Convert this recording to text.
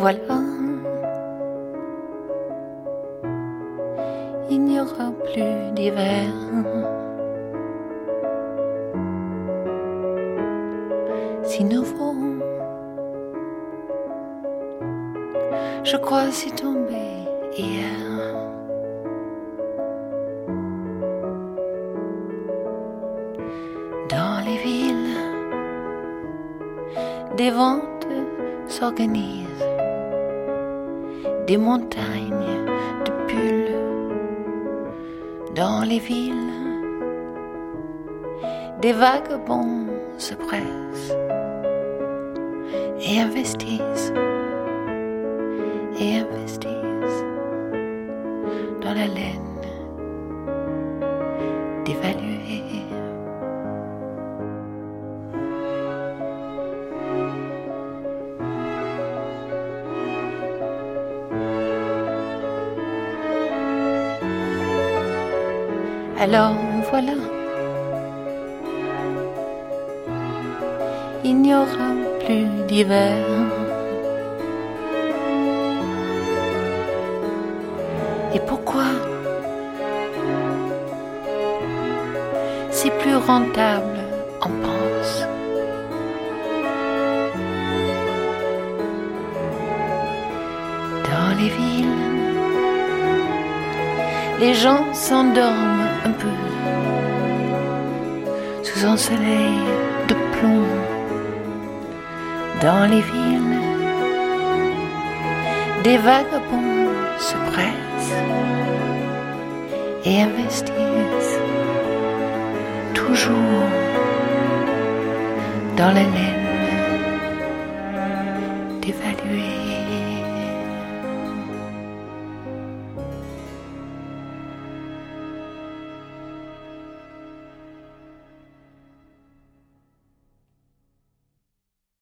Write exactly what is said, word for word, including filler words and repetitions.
voilà, il n'y aura plus d'hiver. Si nouveau, je crois c'est tombé hier. Dans les villes, des ventes s'organisent, des montagnes de pulls. Dans les villes, des vagabonds se pressent et investissent, et investissent dans la laine dévaluée. Alors voilà, il n'y aura plus d'hiver. Et pourquoi? C'est plus rentable, on pense. Dans les villes, les gens s'endorment un peu sous un soleil de plomb. Dans les villes, des vagabonds se pressent et investissent toujours dans la laine dévaluée.